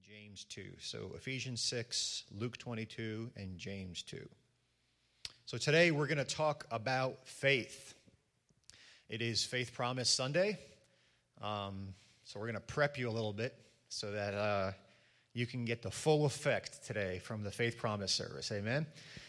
James 2. So Ephesians 6, Luke 22, and James 2. So today we're going to talk about faith. It is Faith Promise Sunday. So we're going to prep you a little bit so that you can get the full effect today from the Faith Promise service. Amen?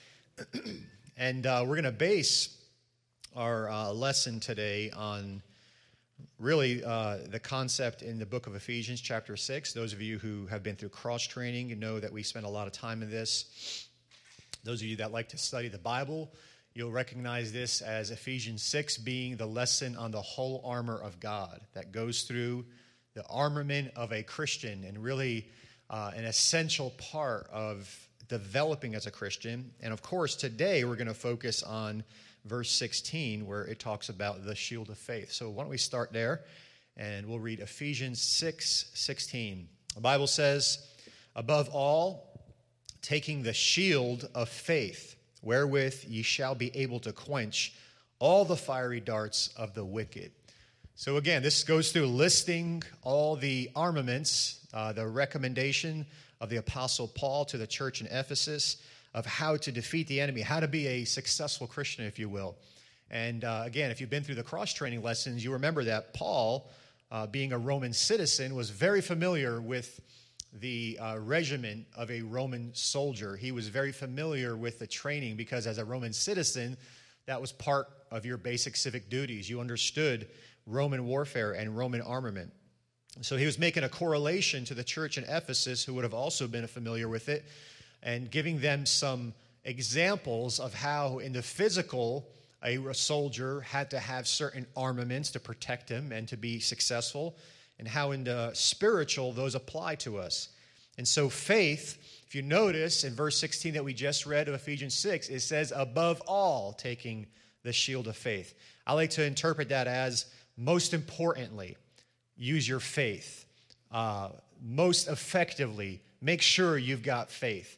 And we're going to base our lesson today on really the concept in the book of Ephesians chapter 6. Those of you who have been through cross-training, you know that we spend a lot of time in this. Those of you that like to study the Bible, you'll recognize this as Ephesians 6 being the lesson on the whole armor of God that goes through the armament of a Christian and really an essential part of developing as a Christian. And of course, today we're going to focus on verse 16, where it talks about the shield of faith. So why don't we start there, and we'll read Ephesians 6:16. The Bible says, "Above all, taking the shield of faith, wherewith ye shall be able to quench all the fiery darts of the wicked." So again, this goes through listing all the armaments, the recommendation of the Apostle Paul to the church in Ephesus, of how to defeat the enemy, how to be a successful Christian, if you will. And again, if you've been through the cross-training lessons, you remember that Paul, being a Roman citizen, was very familiar with the regimen of a Roman soldier. He was very familiar with the training because as a Roman citizen, that was part of your basic civic duties. You understood Roman warfare and Roman armament. So he was making a correlation to the church in Ephesus, who would have also been familiar with it, and giving them some examples of how in the physical a soldier had to have certain armaments to protect him and to be successful, and how in the spiritual those apply to us. And so faith, if you notice in verse 16 that we just read of Ephesians 6, it says, above all, taking the shield of faith. I like to interpret that as, most importantly, use your faith. Most effectively, make sure you've got faith.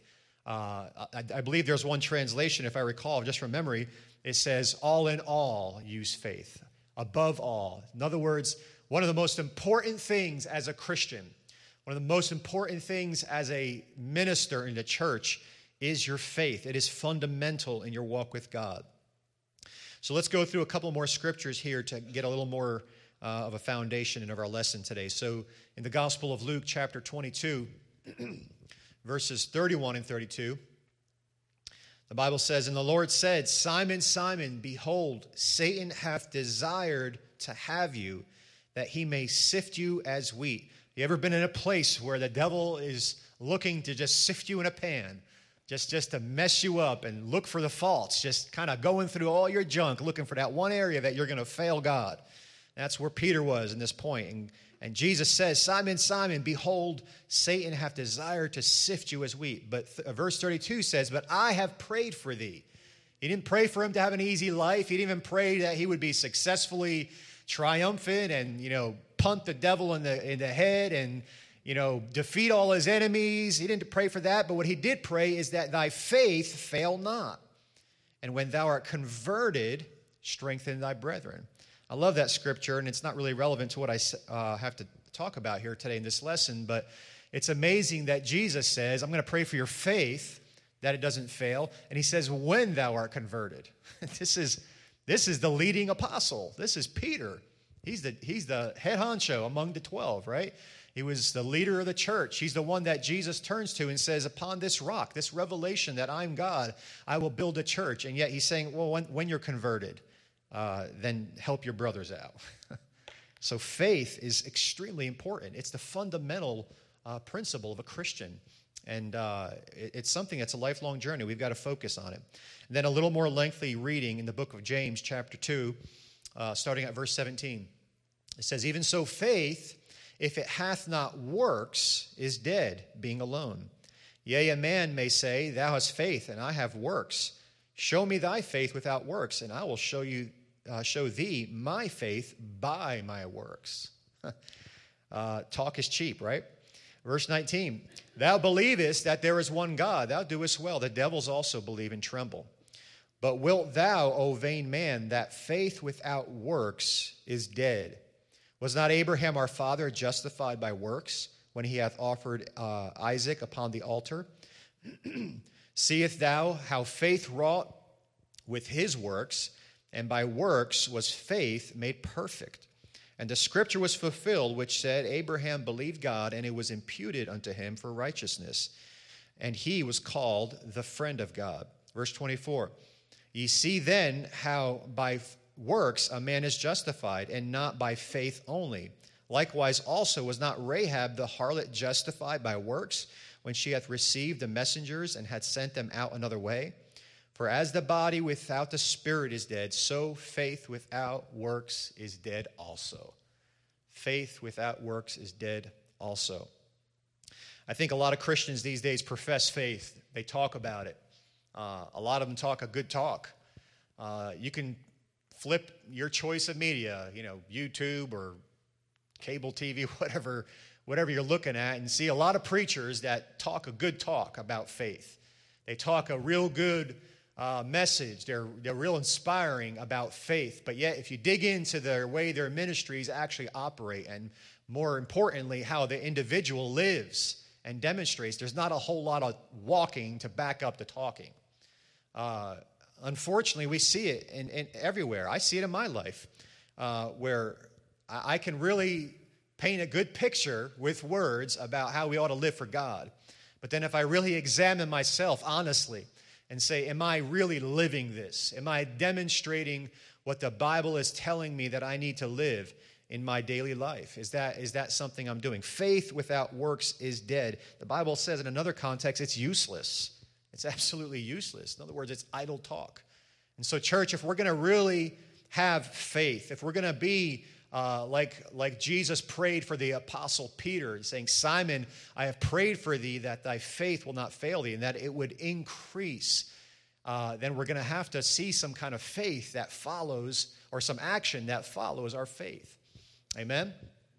I believe there's one translation, if I recall, just from memory, it says, all in all, use faith. Above all. In other words, one of the most important things as a Christian, one of the most important things as a minister in the church is your faith. It is fundamental in your walk with God. So let's go through a couple more scriptures here to get a little more of a foundation of our lesson today. So in the Gospel of Luke, chapter 22, verses 31 and 32, the Bible says, "And the Lord said, Simon, Simon, behold, Satan hath desired to have you, that he may sift you as wheat." You ever been in a place where the devil is looking to just sift you in a pan, just to mess you up and look for the faults, just kind of going through all your junk, looking for that one area that you're going to fail God? That's where Peter was in this point. And Jesus says, "Simon, Simon, behold, Satan hath desired to sift you as wheat." But verse 32 says, "But I have prayed for thee." He didn't pray for him to have an easy life. He didn't even pray that he would be successfully triumphant and, punt the devil in the head and, defeat all his enemies. He didn't pray for that. But what he did pray is that thy faith fail not. And when thou art converted, strengthen thy brethren. I love that scripture, and it's not really relevant to what I have to talk about here today in this lesson, but it's amazing that Jesus says, I'm going to pray for your faith, that it doesn't fail, and he says, when thou art converted. This is the leading apostle. This is Peter. He's the head honcho among the 12, right? He was the leader of the church. He's the one that Jesus turns to and says, upon this rock, this revelation that I'm God, I will build a church. And yet he's saying, well, when you're converted, then help your brothers out. So faith is extremely important. It's the fundamental principle of a Christian. And it's something that's a lifelong journey. We've got to focus on it. And then a little more lengthy reading in the book of James, chapter 2, starting at verse 17. It says, "Even so faith, if it hath not works, is dead, being alone. Yea, a man may say, Thou hast faith, and I have works. Show me thy faith without works, and I will show thee my faith by my works." Talk is cheap, right? Verse 19, "Thou believest that there is one God. Thou doest well. The devils also believe and tremble. But wilt thou, O vain man, that faith without works is dead? Was not Abraham our father justified by works when he hath offered Isaac upon the altar. Seest thou how faith wrought with his works, and by works was faith made perfect. And the scripture was fulfilled, which said, Abraham believed God, and it was imputed unto him for righteousness. And he was called the friend of God. Verse 24, ye see then how by works a man is justified, and not by faith only. Likewise also was not Rahab the harlot justified by works, when she hath received the messengers and hath sent them out another way? For as the body without the spirit is dead, so faith without works is dead also. Faith without works is dead also. I think a lot of Christians these days profess faith. They talk about it. A lot of them talk a good talk. You can flip your choice of media, YouTube or cable TV, whatever you're looking at, and see a lot of preachers that talk a good talk about faith. They talk a real good message. They're real inspiring about faith. But yet, if you dig into the way their ministries actually operate, and more importantly, how the individual lives and demonstrates, there's not a whole lot of walking to back up the talking. Unfortunately, we see it in everywhere. I see it in my life, where I can really paint a good picture with words about how we ought to live for God. But then if I really examine myself honestly and say, am I really living this? Am I demonstrating what the Bible is telling me that I need to live in my daily life? Is that something I'm doing? Faith without works is dead. The Bible says in another context, it's useless. It's absolutely useless. In other words, it's idle talk. And so, church, if we're going to really have faith, if we're going to be like Jesus prayed for the apostle Peter, saying, Simon, I have prayed for thee that thy faith will not fail thee, and that it would increase, then we're going to have to see some kind of faith that follows, or some action that follows our faith. Amen?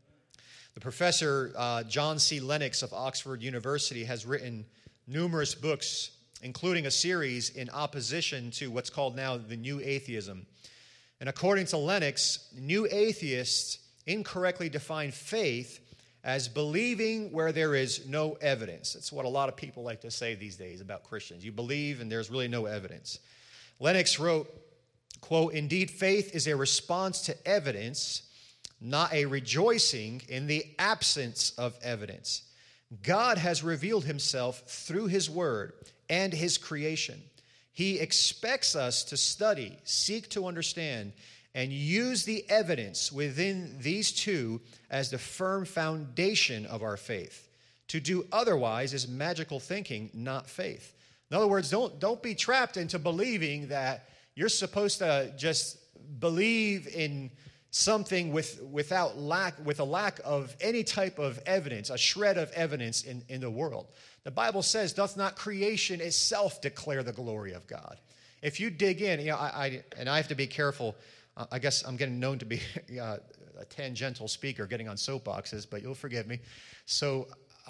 The professor John C. Lennox of Oxford University has written numerous books, including a series in opposition to what's called now the New Atheism. And according to Lennox, new atheists incorrectly define faith as believing where there is no evidence. That's what a lot of people like to say these days about Christians. You believe and there's really no evidence. Lennox wrote, quote, indeed, faith is a response to evidence, not a rejoicing in the absence of evidence. God has revealed himself through his word and his creation. He expects us to study, seek to understand, and use the evidence within these two as the firm foundation of our faith. To do otherwise is magical thinking, not faith. In other words, don't be trapped into believing that you're supposed to just believe in something with a lack of any type of evidence, a shred of evidence in the world. The Bible says, doth not creation itself declare the glory of God? If you dig in, I have to be careful. I guess I'm getting known to be a tangential speaker, getting on soapboxes, but you'll forgive me. So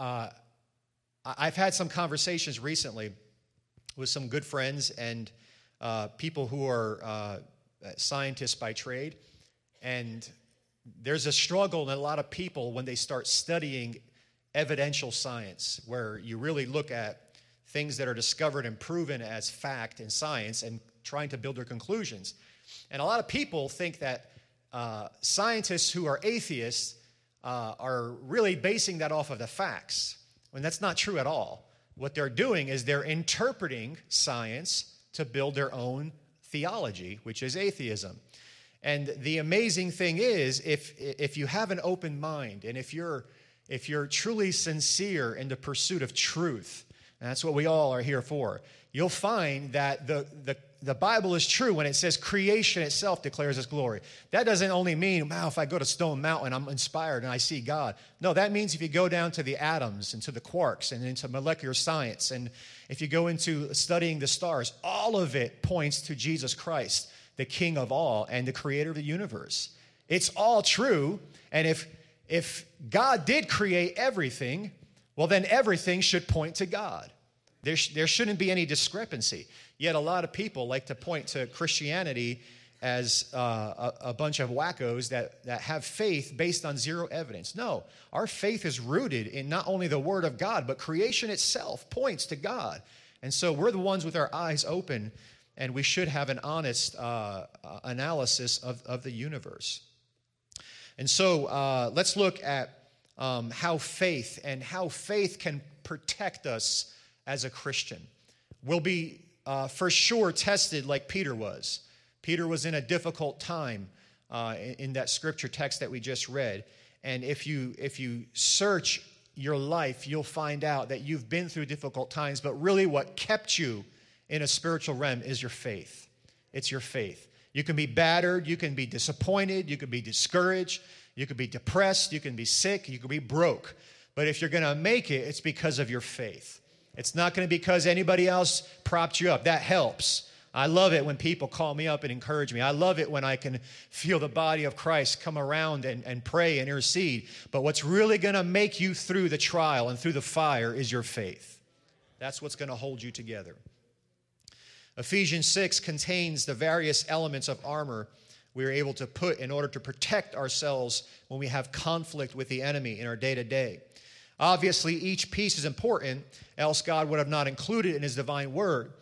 I've had some conversations recently with some good friends and people who are scientists by trade. And there's a struggle in a lot of people when they start studying evidential science, where you really look at things that are discovered and proven as fact in science and trying to build their conclusions. And a lot of people think that scientists who are atheists are really basing that off of the facts, when that's not true at all. What they're doing is they're interpreting science to build their own theology, which is atheism. And the amazing thing is, if you have an open mind, and if you're truly sincere in the pursuit of truth, and that's what we all are here for, you'll find that the Bible is true when it says creation itself declares its glory. That doesn't only mean, wow, if I go to Stone Mountain, I'm inspired and I see God. No, that means if you go down to the atoms and to the quarks and into molecular science, and if you go into studying the stars, all of it points to Jesus Christ, the King of all and the creator of the universe. It's all true, and if God did create everything, well, then everything should point to God. There shouldn't be any discrepancy. Yet a lot of people like to point to Christianity a bunch of wackos that have faith based on zero evidence. No, our faith is rooted in not only the Word of God, but creation itself points to God. And so we're the ones with our eyes open, and we should have an honest analysis of the universe. And so let's look at how faith can protect us as a Christian. We'll be for sure tested like Peter was. Peter was in a difficult time in that scripture text that we just read. And if you search your life, you'll find out that you've been through difficult times, but really what kept you in a spiritual realm is your faith. It's your faith. You can be battered, you can be disappointed, you can be discouraged, you can be depressed, you can be sick, you can be broke. But if you're going to make it, it's because of your faith. It's not going to be because anybody else propped you up. That helps. I love it when people call me up and encourage me. I love it when I can feel the body of Christ come around and pray and intercede. But what's really going to make you through the trial and through the fire is your faith. That's what's going to hold you together. Ephesians 6 contains the various elements of armor we are able to put in order to protect ourselves when we have conflict with the enemy in our day-to-day. Obviously, each piece is important, else God would have not included it in his divine word.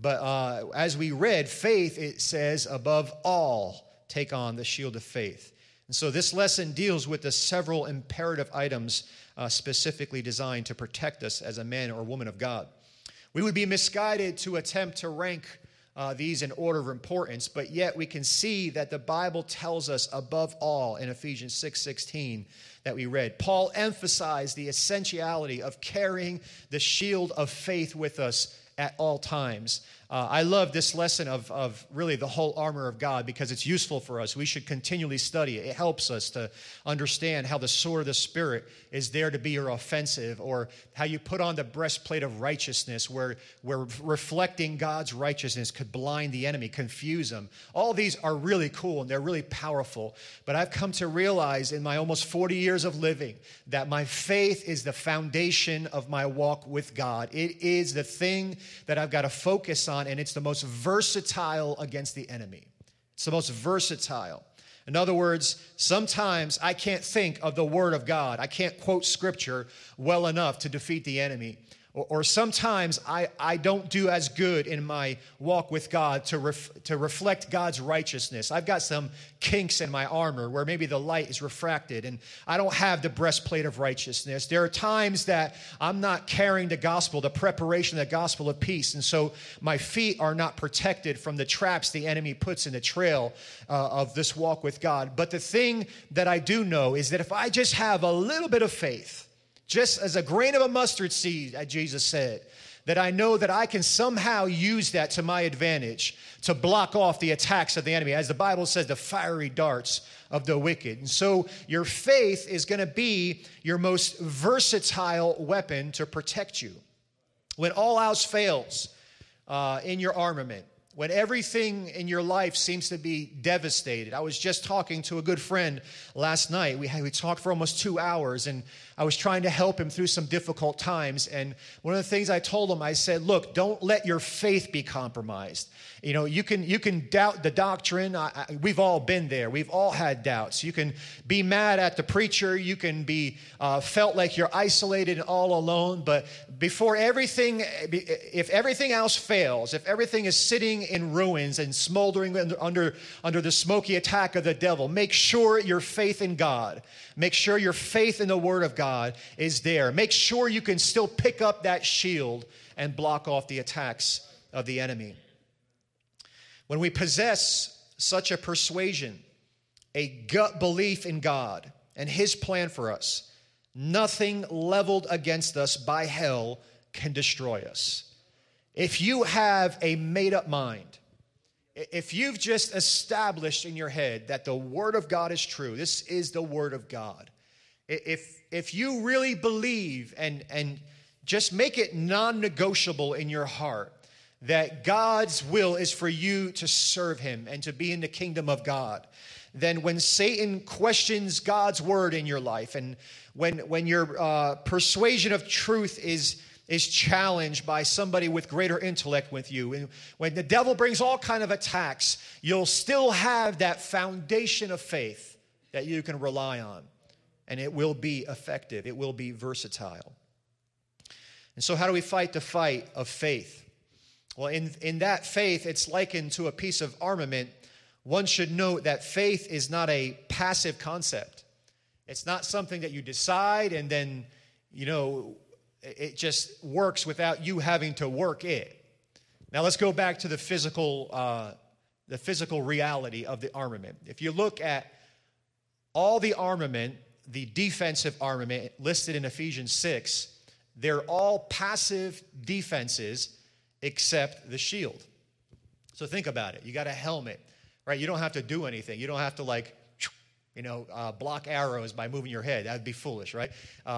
But as we read, faith, it says, above all, take on the shield of faith. And so this lesson deals with the several imperative items specifically designed to protect us as a man or woman of God. We would be misguided to attempt to rank these in order of importance, but yet we can see that the Bible tells us above all in Ephesians 6:16 that we read. Paul emphasized the essentiality of carrying the shield of faith with us at all times. I love this lesson of really the whole armor of God because it's useful for us. We should continually study it. It helps us to understand how the sword of the Spirit is there to be your offensive, or how you put on the breastplate of righteousness where reflecting God's righteousness could blind the enemy, confuse them. All these are really cool and they're really powerful. But I've come to realize in my almost 40 years of living that my faith is the foundation of my walk with God. It is the thing that I've got to focus on, and it's the most versatile against the enemy. It's the most versatile. In other words, sometimes I can't think of the Word of God. I can't quote Scripture well enough to defeat the enemy. Or sometimes I don't do as good in my walk with God to reflect God's righteousness. I've got some kinks in my armor where maybe the light is refracted and I don't have the breastplate of righteousness. There are times that I'm not carrying the gospel, the preparation of the gospel of peace, and so my feet are not protected from the traps the enemy puts in the trail of this walk with God. But the thing that I do know is that if I just have a little bit of faith, just as a grain of a mustard seed, as Jesus said, that I know that I can somehow use that to my advantage to block off the attacks of the enemy. As the Bible says, the fiery darts of the wicked. And so your faith is going to be your most versatile weapon to protect you. When all else fails in your armament, when everything in your life seems to be devastated. I was just talking to a good friend last night. We talked for almost 2 hours, and I was trying to help him through some difficult times. And one of the things I told him, I said, look, don't let your faith be compromised. You know, you can doubt the doctrine. We've all been there. We've all had doubts. You can be mad at the preacher. You can be felt like you're isolated and all alone. But before everything, if everything else fails, if everything is sitting in ruins and smoldering under the smoky attack of the devil, make sure your faith in God, make sure your faith in the Word of God is there. Make sure you can still pick up that shield and block off the attacks of the enemy. When we possess such a persuasion, a gut belief in God and His plan for us, nothing leveled against us by hell can destroy us. If you have a made-up mind, if you've just established in your head that the Word of God is true, this is the Word of God. If you really believe and just make it non-negotiable in your heart that God's will is for you to serve Him and to be in the kingdom of God, then when Satan questions God's word in your life, and when your persuasion of truth is is challenged by somebody with greater intellect with you. And when the devil brings all kind of attacks, you'll still have that foundation of faith that you can rely on. And it will be effective. It will be versatile. And so how do we fight the fight of faith? Well, in that faith, it's likened to a piece of armament. One should note that faith is not a passive concept. It's not something that you decide and then, it just works without you having to work it. Now let's go back to the physical reality of the armament. If you look at all the armament, the defensive armament listed in Ephesians 6, they're all passive defenses except the shield. So think about it. You got a helmet, right? You don't have to do anything. You don't have to block arrows by moving your head. That would be foolish, right?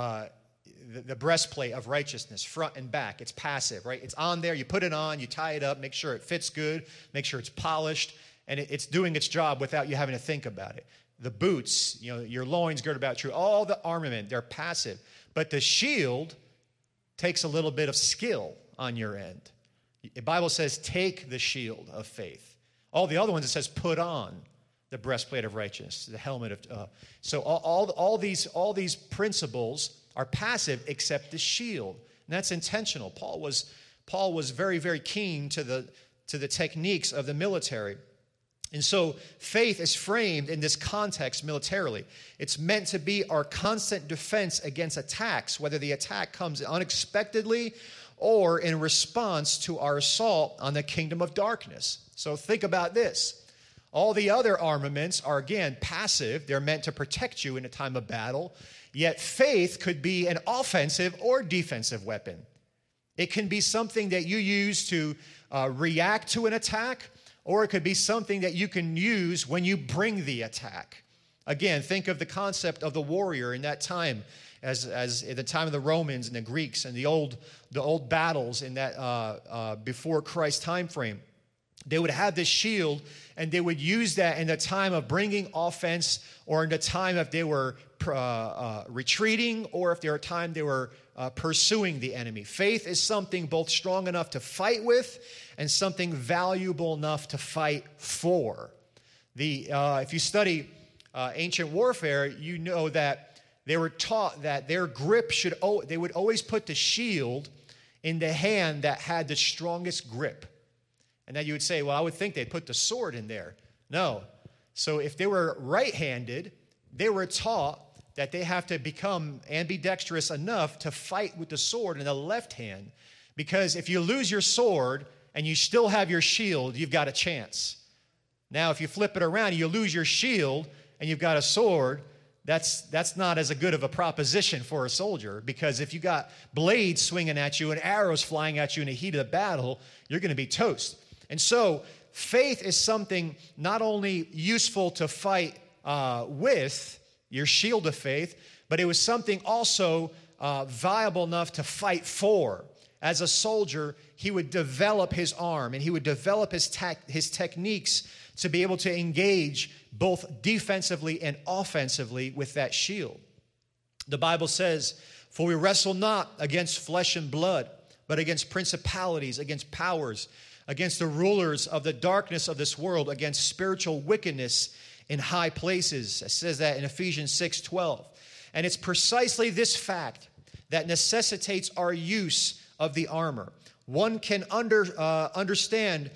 The breastplate of righteousness, front and back, it's passive, right? It's on there. You put it on, you tie it up, make sure it fits good, make sure it's polished, and it's doing its job without you having to think about it. The boots, your loins girded about true, all the armament, they're passive. But the shield takes a little bit of skill on your end. The Bible says, take the shield of faith. All the other ones, it says, put on the breastplate of righteousness, the helmet of. So all these principles are passive except the shield, and that's intentional. Paul was very, very keen to the techniques of the military. And so faith is framed in this context militarily. It's meant to be our constant defense against attacks, whether the attack comes unexpectedly or in response to our assault on the kingdom of darkness. So think about this. All the other armaments are, again, passive. They're meant to protect you in a time of battle. Yet faith could be an offensive or defensive weapon. It can be something that you use to react to an attack, or it could be something that you can use when you bring the attack. Again, think of the concept of the warrior in that time, as at the time of the Romans and the Greeks and the old battles in that before Christ's time frame. They would have this shield, and they would use that in the time of bringing offense, or in the time if they were retreating, or if there were time they were pursuing the enemy. Faith is something both strong enough to fight with and something valuable enough to fight for. If you study ancient warfare, you know that they were taught that their grip they would always put the shield in the hand that had the strongest grip. And then you would say, well, I would think they'd put the sword in there. No. So if they were right-handed, they were taught that they have to become ambidextrous enough to fight with the sword in the left hand. Because if you lose your sword and you still have your shield, you've got a chance. Now, if you flip it around, you lose your shield and you've got a sword, that's not as good of a proposition for a soldier, because if you got blades swinging at you and arrows flying at you in the heat of the battle, you're going to be toast. And so faith is something not only useful to fight with, your shield of faith, but it was something also viable enough to fight for. As a soldier, he would develop his arm and he would develop his techniques to be able to engage both defensively and offensively with that shield. The Bible says, "For we wrestle not against flesh and blood, but against principalities, against powers, against the rulers of the darkness of this world, against spiritual wickedness in high places." It says that in Ephesians 6:12. And it's precisely this fact that necessitates our use of the armor. One can understand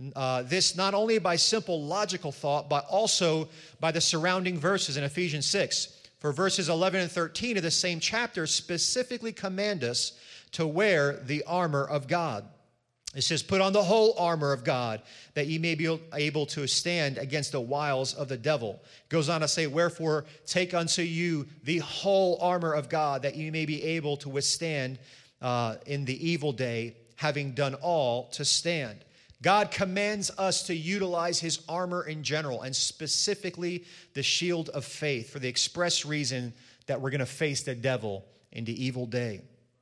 this not only by simple logical thought, but also by the surrounding verses in Ephesians 6. For verses 11 and 13 of the same chapter specifically command us to wear the armor of God. It says, "Put on the whole armor of God, that ye may be able to stand against the wiles of the devil." It goes on to say, "Wherefore take unto you the whole armor of God, that ye may be able to withstand in the evil day, having done all to stand." God commands us to utilize his armor in general, and specifically the shield of faith, for the express reason that we're going to face the devil in the evil day.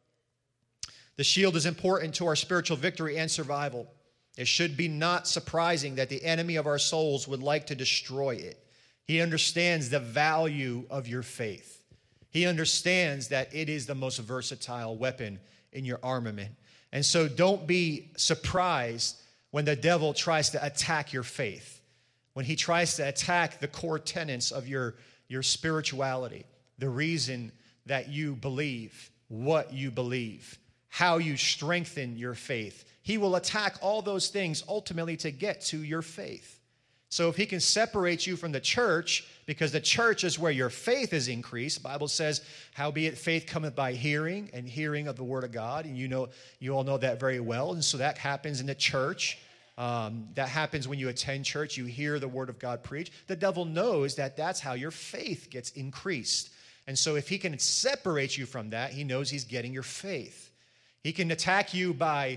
The shield is important to our spiritual victory and survival. It should be not surprising that the enemy of our souls would like to destroy it. He understands the value of your faith. He understands that it is the most versatile weapon in your armament. And so don't be surprised when the devil tries to attack your faith, when he tries to attack the core tenets of your spirituality, the reason that you believe, what you believe, how you strengthen your faith. He will attack all those things ultimately to get to your faith. So if he can separate you from the church, because the church is where your faith is increased, the Bible says, howbeit faith cometh by hearing, and hearing of the word of God. And you all know that very well. And so that happens in the church. That happens when you attend church. You hear the word of God preached. The devil knows that that's how your faith gets increased. And so if he can separate you from that, he knows he's getting your faith. He can attack you by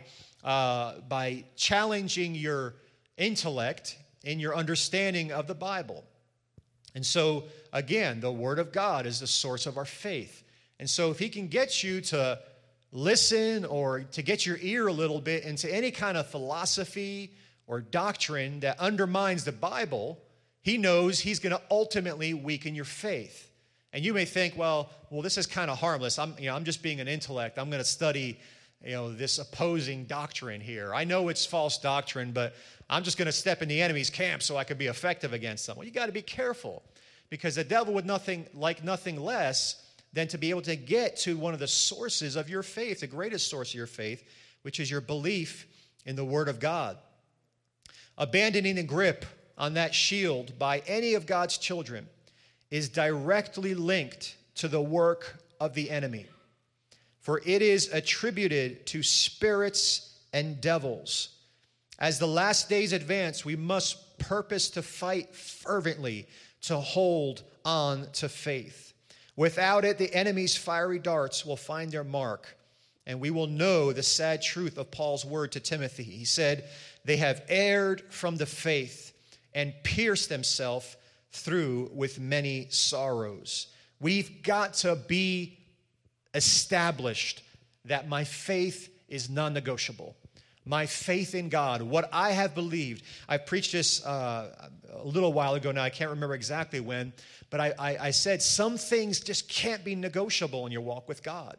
challenging your intellect in your understanding of the Bible. And so, again, the Word of God is the source of our faith. And so if he can get you to listen or to get your ear a little bit into any kind of philosophy or doctrine that undermines the Bible, he knows he's going to ultimately weaken your faith. And you may think, well, this is kind of harmless. I'm just being an intellect. I'm going to study this opposing doctrine here. I know it's false doctrine, but I'm just going to step in the enemy's camp so I can be effective against them. Well, you got to be careful, because the devil would like nothing less than to be able to get to one of the sources of your faith, the greatest source of your faith, which is your belief in the Word of God. Abandoning the grip on that shield by any of God's children is directly linked to the work of the enemy. For it is attributed to spirits and devils. As the last days advance, we must purpose to fight fervently to hold on to faith. Without it, the enemy's fiery darts will find their mark, and we will know the sad truth of Paul's word to Timothy. He said, they have erred from the faith and pierced themselves through with many sorrows. We've got to be established that my faith is non-negotiable. My faith in God, what I have believed. I preached this a little while ago now. I can't remember exactly when, but I said some things just can't be negotiable in your walk with God.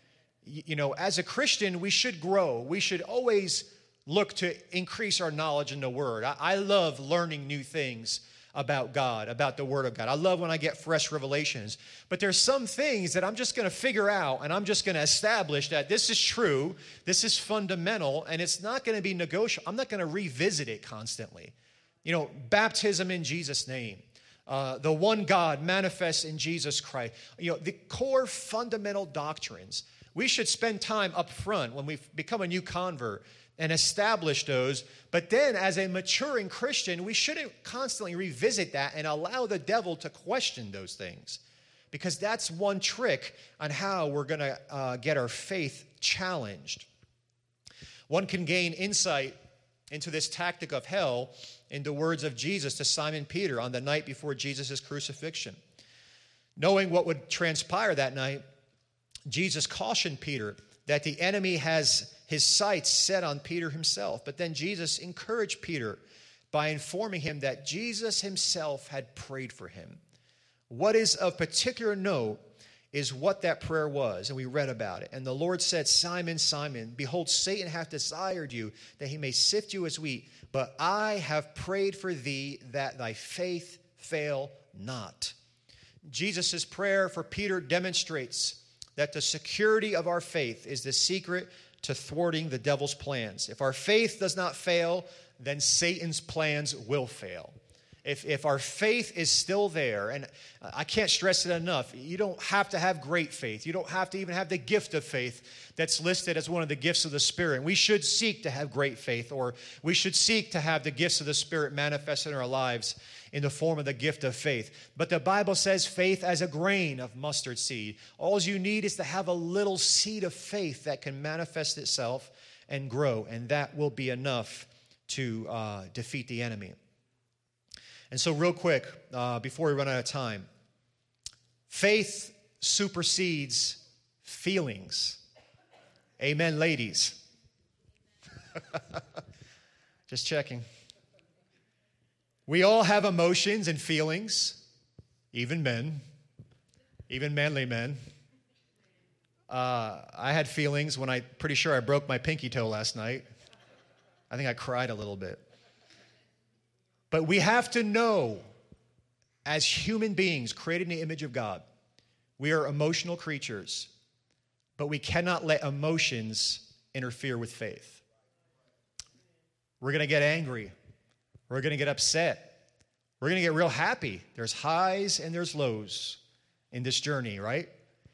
As a Christian, we should grow. We should always look to increase our knowledge in the Word. I love learning new things about God, about the Word of God. I love when I get fresh revelations. But there's some things that I'm just going to figure out, and I'm just going to establish that this is true, this is fundamental, and it's not going to be negotiable. I'm not going to revisit it constantly. Baptism in Jesus' name. The one God manifests in Jesus Christ. The core fundamental doctrines. We should spend time up front when we become a new convert and establish those. But then as a maturing Christian, we shouldn't constantly revisit that and allow the devil to question those things, because that's one trick on how we're going to get our faith challenged. One can gain insight into this tactic of hell in the words of Jesus to Simon Peter on the night before Jesus' crucifixion. Knowing what would transpire that night, Jesus cautioned Peter that the enemy has his sights set on Peter himself. But then Jesus encouraged Peter by informing him that Jesus himself had prayed for him. What is of particular note is what that prayer was, and we read about it. And the Lord said, Simon, Simon, behold, Satan hath desired you, that he may sift you as wheat. But I have prayed for thee, that thy faith fail not. Jesus' prayer for Peter demonstrates that the security of our faith is the secret to thwarting the devil's plans. If our faith does not fail, then Satan's plans will fail. If our faith is still there, and I can't stress it enough, you don't have to have great faith. You don't have to even have the gift of faith that's listed as one of the gifts of the Spirit. We should seek to have great faith, or we should seek to have the gifts of the Spirit manifested in our lives in the form of the gift of faith. But the Bible says faith as a grain of mustard seed. All you need is to have a little seed of faith that can manifest itself and grow, and that will be enough to defeat the enemy. And so real quick, before we run out of time, faith supersedes feelings. Amen, ladies. Just checking. We all have emotions and feelings, even men, even manly men. I had feelings when pretty sure I broke my pinky toe last night. I think I cried a little bit. But we have to know, as human beings created in the image of God, we are emotional creatures, but we cannot let emotions interfere with faith. We're going to get angry. We're going to get upset. We're going to get real happy. There's highs and there's lows in this journey, right?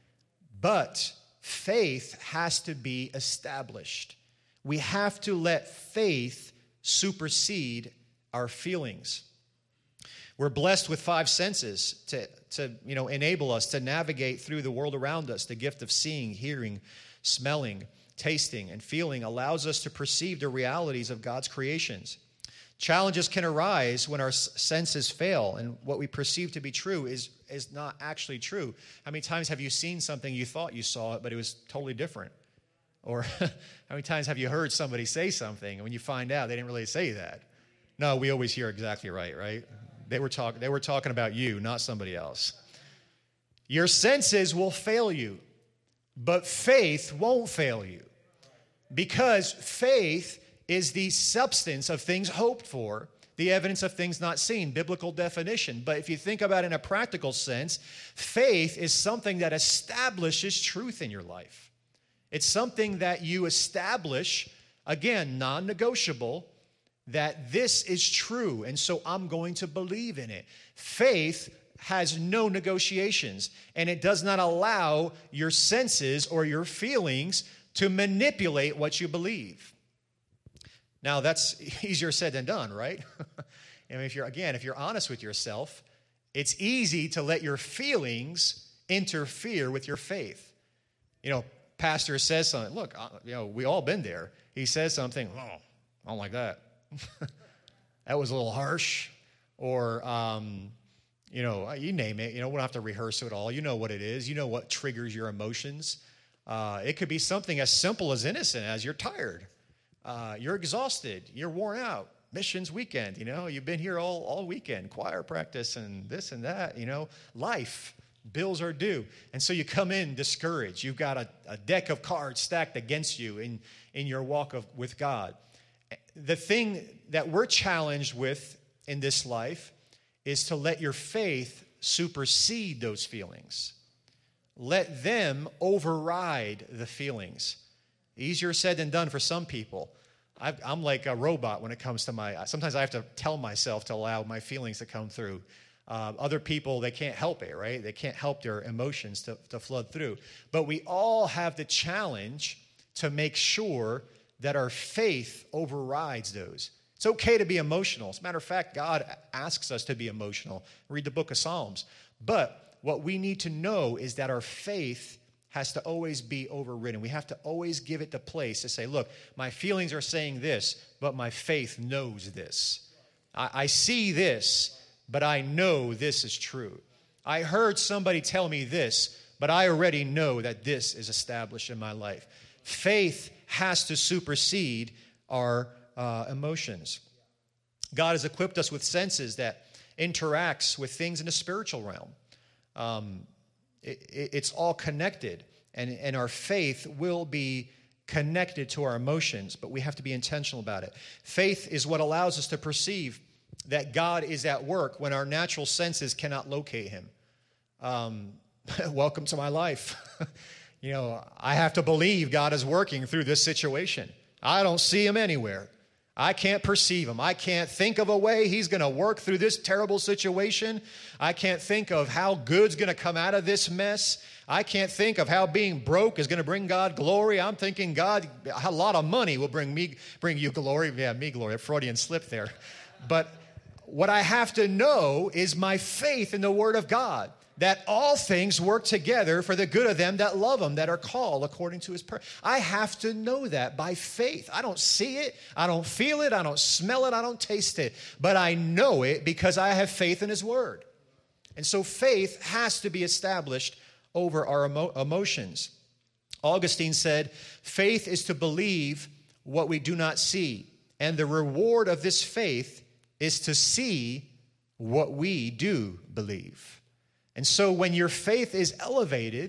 But faith has to be established. We have to let faith supersede our feelings. We're blessed with 5 senses to enable us to navigate through the world around us. The gift of seeing, hearing, smelling, tasting, and feeling allows us to perceive the realities of God's creations. Challenges can arise when our senses fail and what we perceive to be true is not actually true. How many times have you seen something you thought you saw it, but it was totally different? Or how many times have you heard somebody say something and when you find out they didn't really say that? No, we always hear exactly right? They were talking about you, not somebody else. Your senses will fail you, but faith won't fail you. Because faith is the substance of things hoped for, the evidence of things not seen, biblical definition. But if you think about it in a practical sense, faith is something that establishes truth in your life. It's something that you establish, again, non-negotiable, that this is true, and so I'm going to believe in it. Faith has no negotiations, and it does not allow your senses or your feelings to manipulate what you believe. Now, that's easier said than done, right? And if you're honest with yourself, it's easy to let your feelings interfere with your faith. Pastor says something. Look, we all been there. He says something. Oh, I don't like that. That was a little harsh. Or, you name it. We don't have to rehearse it all. You know what it is. You know what triggers your emotions. It could be something as simple as innocent as you're tired. You're exhausted. You're worn out. Missions weekend, you've been here all weekend. Choir practice and this and that, life. Bills are due. And so you come in discouraged. You've got a deck of cards stacked against you in your walk with God. The thing that we're challenged with in this life is to let your faith supersede those feelings. Let them override the feelings. Easier said than done for some people. I'm like a robot when it comes to sometimes I have to tell myself to allow my feelings to come through. Other people, they can't help it, right? They can't help their emotions to flood through. But we all have the challenge to make sure that our faith overrides those. It's okay to be emotional. As a matter of fact, God asks us to be emotional. Read the book of Psalms. But what we need to know is that our faith has to always be overridden. We have to always give it the place to say, look, my feelings are saying this, but my faith knows this. I see this, but I know this is true. I heard somebody tell me this, but I already know that this is established in my life. Faith has to supersede our emotions. God has equipped us with senses that interacts with things in the spiritual realm. It's all connected, and our faith will be connected to our emotions, but we have to be intentional about it. Faith is what allows us to perceive that God is at work when our natural senses cannot locate him. Welcome to my life. I have to believe God is working through this situation. I don't see him anywhere. I can't perceive him. I can't think of a way he's going to work through this terrible situation. I can't think of how good's going to come out of this mess. I can't think of how being broke is going to bring God glory. I'm thinking God, a lot of money will bring you glory. Yeah, me glory. A Freudian slip there. But what I have to know is my faith in the Word of God, that all things work together for the good of them that love him, that are called according to his purpose. I have to know that by faith. I don't see it. I don't feel it. I don't smell it. I don't taste it. But I know it because I have faith in his word. And so faith has to be established over our emotions. Augustine said, faith is to believe what we do not see. And the reward of this faith is to see what we do believe. And so when your faith is elevated,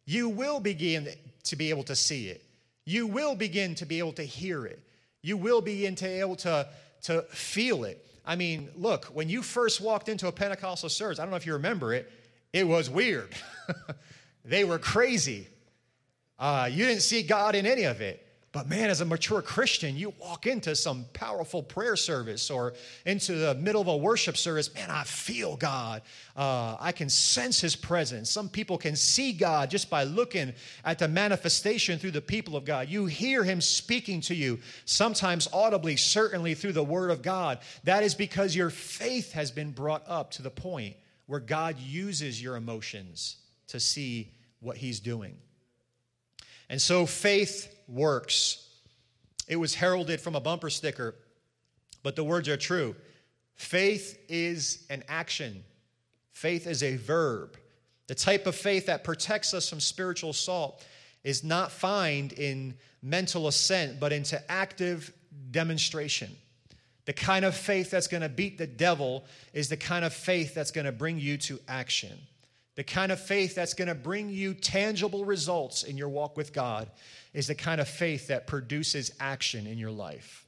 You will begin to be able to see it. You will begin to be able to hear it. You will begin to be able to feel it. I mean, look, when you first walked into a Pentecostal service, I don't know if you remember it, it was weird. They were crazy. You didn't see God in any of it. But man, as a mature Christian, you walk into some powerful prayer service or into the middle of a worship service, man, I feel God. I can sense his presence. Some people can see God just by looking at the manifestation through the people of God. You hear him speaking to you, sometimes audibly, certainly through the word of God. That is because your faith has been brought up to the point where God uses your emotions to see what he's doing. And so faith works. It was heralded from a bumper sticker, but the words are true. Faith is an action. Faith is a verb. The type of faith that protects us from spiritual assault is not found in mental assent, but into active demonstration. The kind of faith that's going to beat the devil is the kind of faith that's going to bring you to action. The kind of faith that's going to bring you tangible results in your walk with God is the kind of faith that produces action in your life.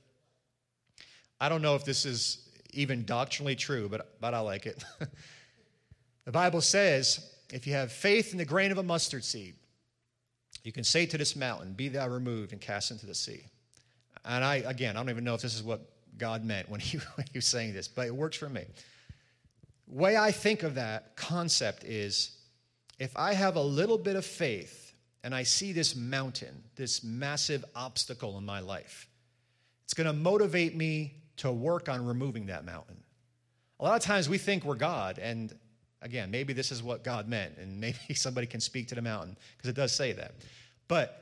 I don't know if this is even doctrinally true, but I like it. The Bible says, if you have faith in the grain of a mustard seed, you can say to this mountain, be thou removed and cast into the sea. And I don't even know if this is what God meant when he was saying this, but it works for me. The way I think of that concept is, if I have a little bit of faith and I see this mountain, this massive obstacle in my life, it's going to motivate me to work on removing that mountain. A lot of times we think we're God, and again, maybe this is what God meant, and maybe somebody can speak to the mountain, because it does say that. But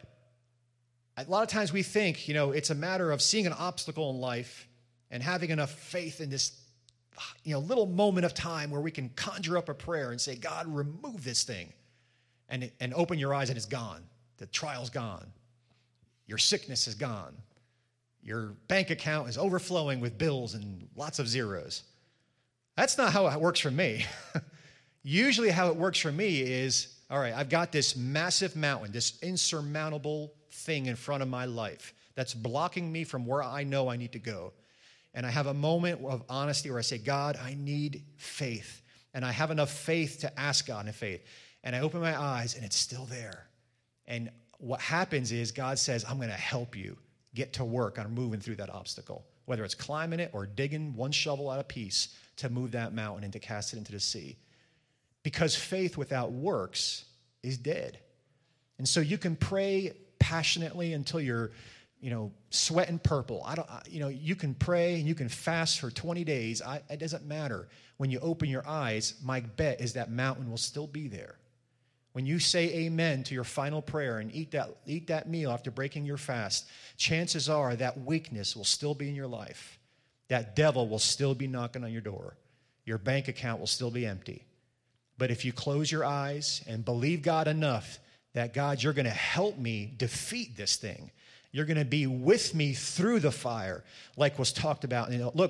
a lot of times we think, it's a matter of seeing an obstacle in life and having enough faith in this little moment of time where we can conjure up a prayer and say, God, remove this thing, and open your eyes and it's gone. The trial's gone. Your sickness is gone. Your bank account is overflowing with bills and lots of zeros. That's not how it works for me. Usually how it works for me is, all right, I've got this massive mountain, this insurmountable thing in front of my life that's blocking me from where I know I need to go. And I have a moment of honesty where I say, God, I need faith. And I have enough faith to ask God in faith. And I open my eyes, and it's still there. And what happens is God says, I'm going to help you get to work on moving through that obstacle, whether it's climbing it or digging one shovel out of piece to move that mountain and to cast it into the sea. Because faith without works is dead. And so you can pray passionately until you're sweating purple. You can pray and you can fast for 20 days. It doesn't matter. When you open your eyes, my bet is that mountain will still be there. When you say amen to your final prayer and eat that meal after breaking your fast, chances are that weakness will still be in your life. That devil will still be knocking on your door. Your bank account will still be empty. But if you close your eyes and believe God enough that, God, you're going to help me defeat this thing. You're going to be with me through the fire, like was talked about. Look,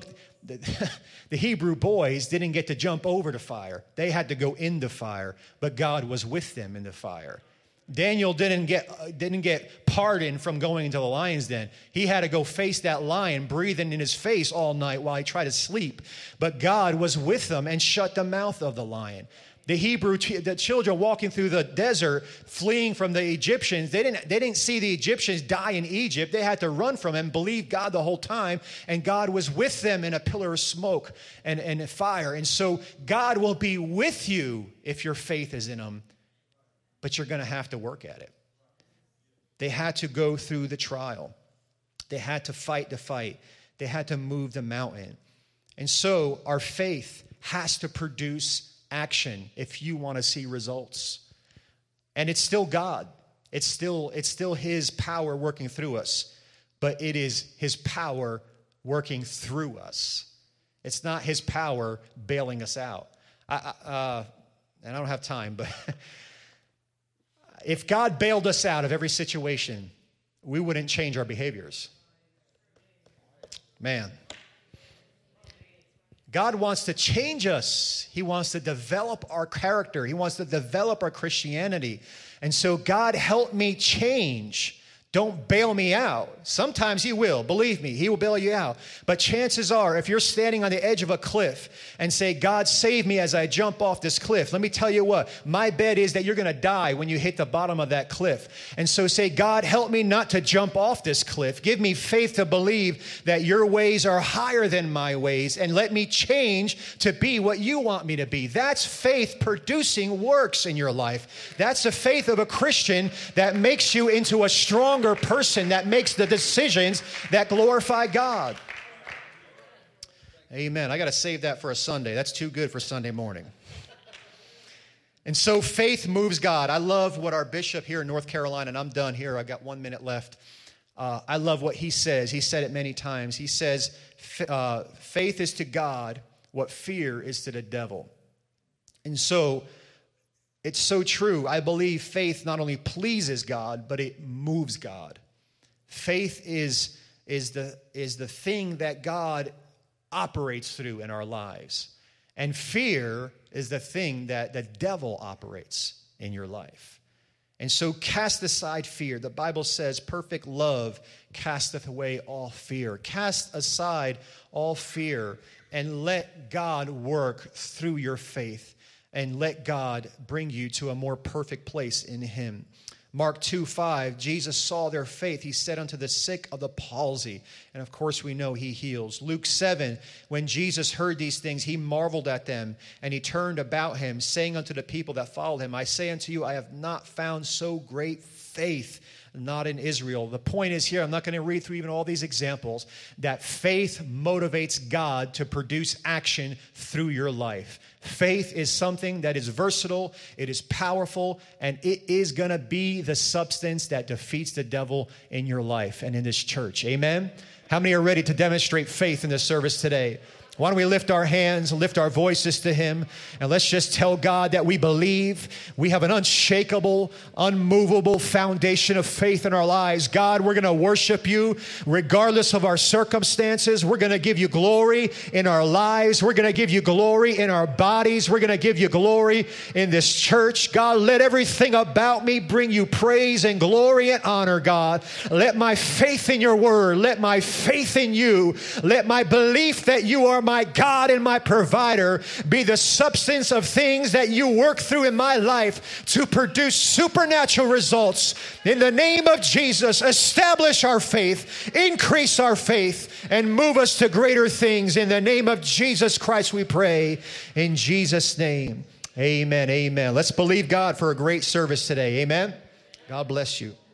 the Hebrew boys didn't get to jump over the fire. They had to go in the fire, but God was with them in the fire. Daniel didn't get pardoned from going into the lion's den. He had to go face that lion, breathing in his face all night while he tried to sleep. But God was with them and shut the mouth of the lion. The children walking through the desert, fleeing from the Egyptians, they didn't see the Egyptians die in Egypt. They had to run from him, believe God the whole time, and God was with them in a pillar of smoke and fire. And so God will be with you if your faith is in him, but you're going to have to work at it. They had to go through the trial. They had to fight the fight. They had to move the mountain. And so our faith has to produce action if you want to see results. And it's still God. It's still his power working through us, but it is his power working through us. It's not his power bailing us out. And I don't have time, but if God bailed us out of every situation, we wouldn't change our behaviors. Man. God wants to change us. He wants to develop our character. He wants to develop our Christianity. And so, God, help me change. Don't bail me out. Sometimes he will. Believe me, he will bail you out. But chances are, if you're standing on the edge of a cliff and say, God, save me as I jump off this cliff, let me tell you what, my bet is that you're going to die when you hit the bottom of that cliff. And so say, God, help me not to jump off this cliff. Give me faith to believe that your ways are higher than my ways, and let me change to be what you want me to be. That's faith producing works in your life. That's the faith of a Christian that makes you into a stronger person, that makes the decisions that glorify God. Amen. I got to save that for a Sunday. That's too good for Sunday morning. And so faith moves God. I love what our bishop here in North Carolina, and I'm done here. I got 1 minute left. I love what he says. He said it many times. He says, faith is to God what fear is to the devil. And so it's so true. I believe faith not only pleases God, but it moves God. Faith is the thing that God operates through in our lives. And fear is the thing that the devil operates in your life. And so cast aside fear. The Bible says perfect love casteth away all fear. Cast aside all fear and let God work through your faith. And let God bring you to a more perfect place in him. Mark 2:5, Jesus saw their faith. He said unto the sick of the palsy. And of course we know he heals. Luke 7, when Jesus heard these things, he marveled at them. And he turned about him, saying unto the people that followed him, I say unto you, I have not found so great faith, not in Israel. The point is here, I'm not going to read through even all these examples, that faith motivates God to produce action through your life. Faith is something that is versatile, it is powerful, and it is going to be the substance that defeats the devil in your life and in this church. Amen? How many are ready to demonstrate faith in this service today? Why don't we lift our hands, lift our voices to him, and let's just tell God that we believe we have an unshakable, unmovable foundation of faith in our lives. God, we're going to worship you regardless of our circumstances. We're going to give you glory in our lives. We're going to give you glory in our bodies. We're going to give you glory in this church. God, let everything about me bring you praise and glory and honor, God. Let my faith in your word, let my faith in you, let my belief that you are my God and my provider be the substance of things that you work through in my life to produce supernatural results. In the name of Jesus, establish our faith, increase our faith, and move us to greater things. In the name of Jesus Christ, we pray. In Jesus' name, amen, amen. Let's believe God for a great service today. Amen. God bless you.